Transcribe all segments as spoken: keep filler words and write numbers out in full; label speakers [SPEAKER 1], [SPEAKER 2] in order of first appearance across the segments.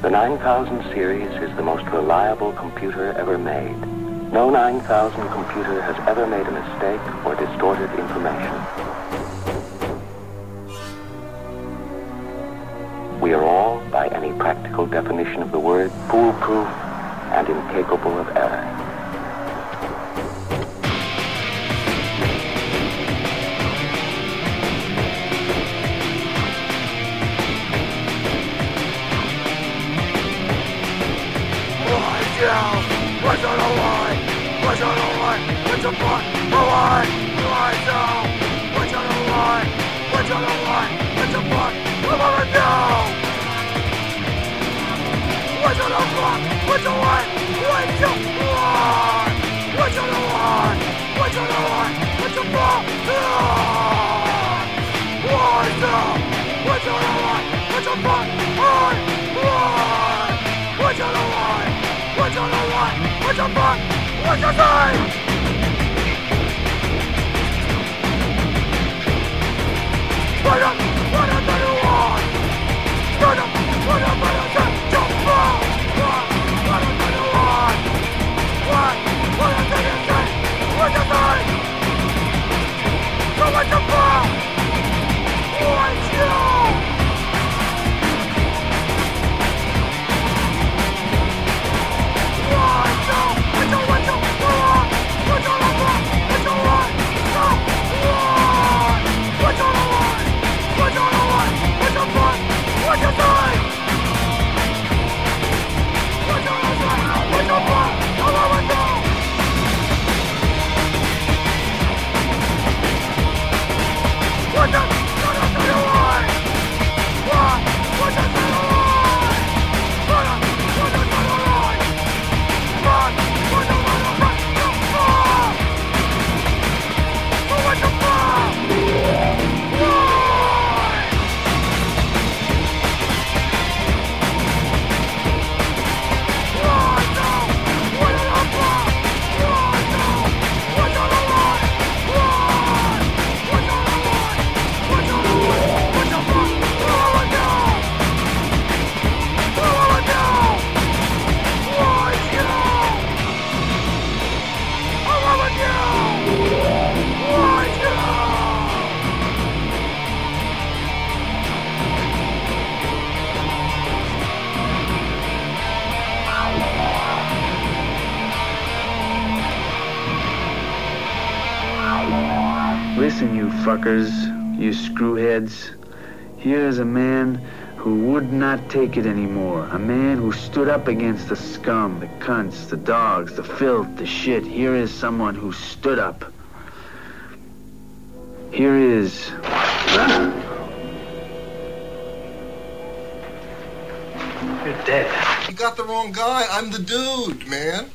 [SPEAKER 1] The nine thousand series is the most reliable computer ever made. No nine thousand computer has ever made a mistake or distorted information. We are all, by any practical definition of the word, foolproof and incapable of error.
[SPEAKER 2] What's on the line? What's on the line? What's the front? The line? Line down. What's on the line? What's on the line? What's the front? Come on down. What's on the front? What's the line? What's the line? What's on the line? What's on the line? What's the front? What's up? What's on the line? What's the front? Line? Line? What's on the line? What's on the line? What's the front? What's the side? What up? What up? What do you want? What up? What up? What up? Jump on! What? What up? What do you want? What? What up? What do you say? What's the side? So what's the front? What's you?
[SPEAKER 3] Listen, you fuckers, you screwheads. Here is a man who would not take it anymore. A man who stood up against the scum, the cunts, the dogs, the filth, the shit. Here is someone who stood up. Here is...
[SPEAKER 4] You're dead.
[SPEAKER 5] You got the wrong guy. I'm the dude, man.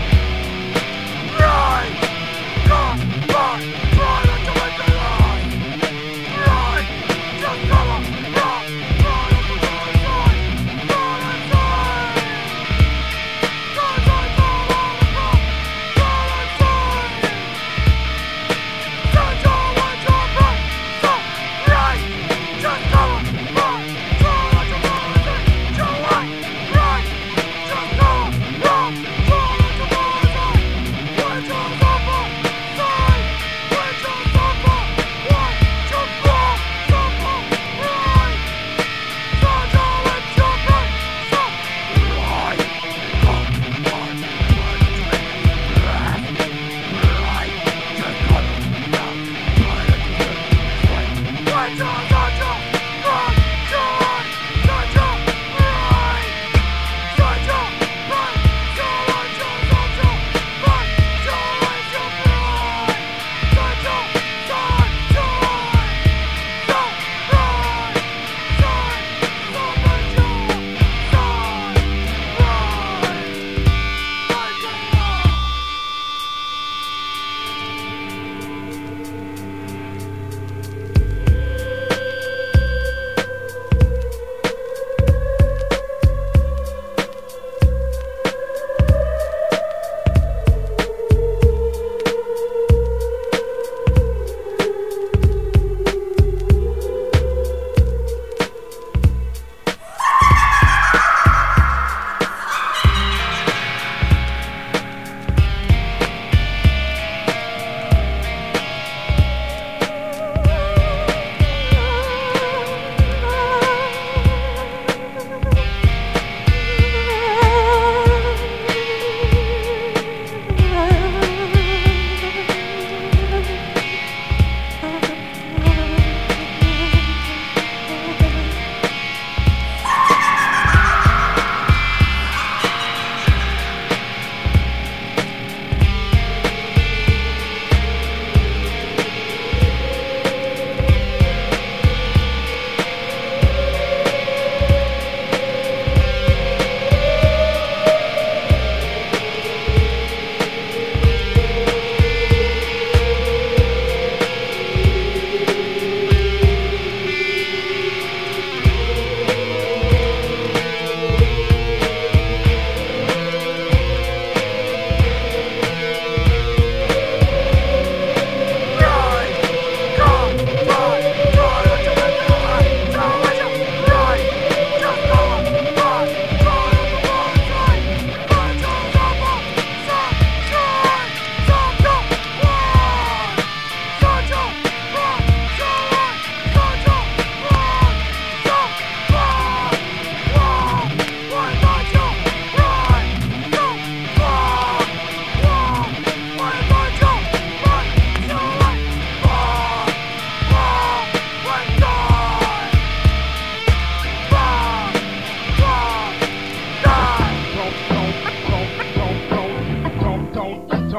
[SPEAKER 2] Run! Run! Run! Run!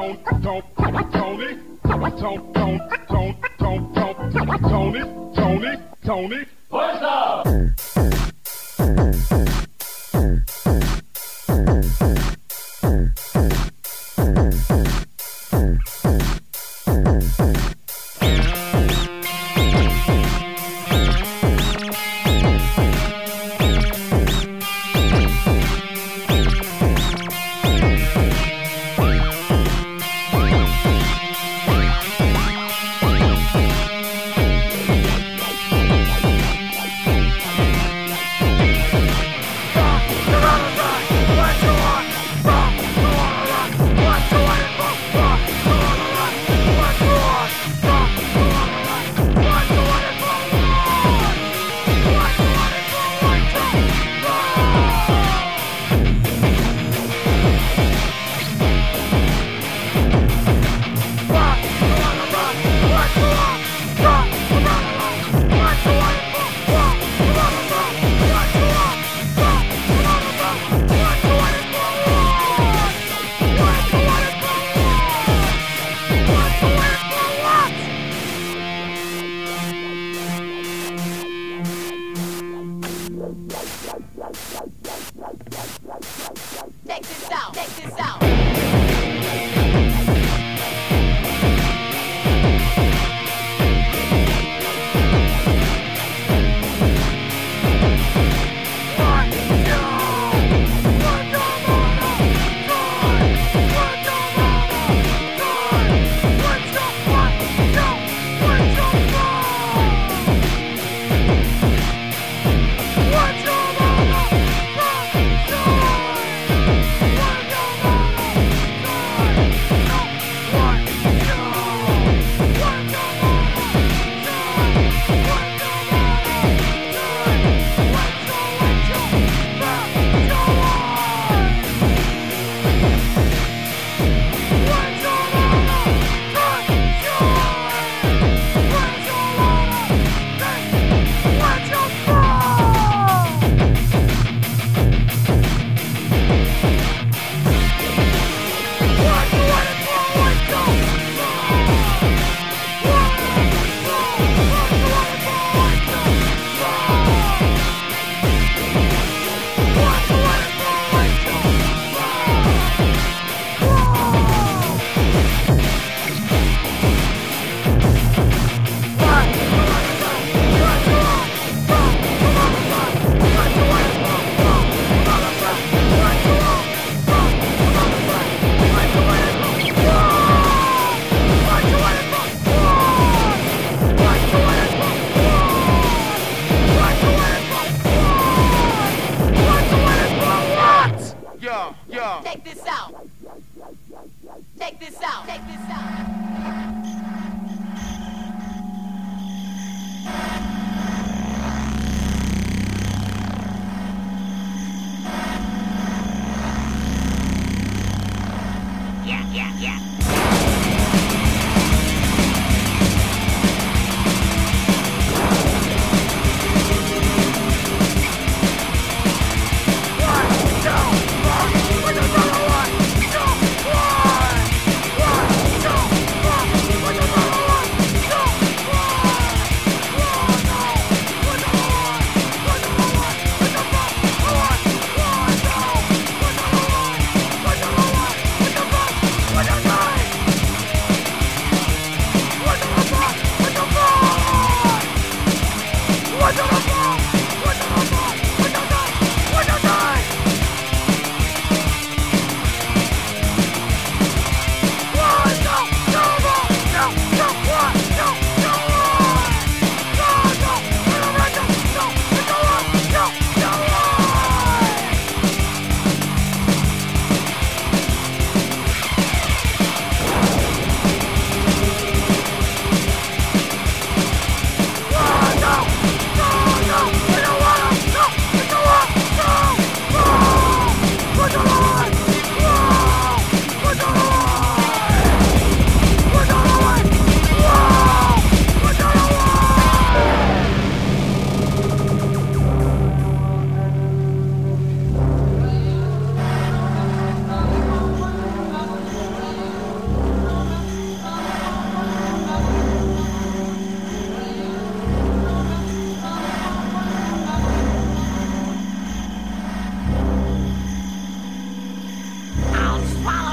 [SPEAKER 2] don't, don't, Tony, don't, don't, don't, don't, don't, Tony, Tony, Tony. Push up!
[SPEAKER 6] Check this out, check this out. Check this out. Check this out. Check this out. Yeah, yeah, yeah.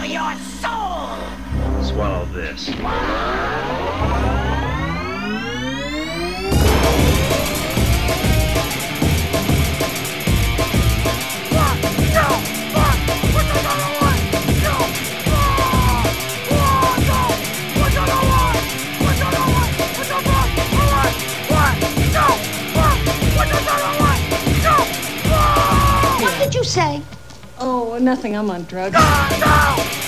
[SPEAKER 6] your soul!
[SPEAKER 3] Swallow this.
[SPEAKER 7] What did you say?
[SPEAKER 8] Oh, nothing. I'm on drugs.
[SPEAKER 2] No! No!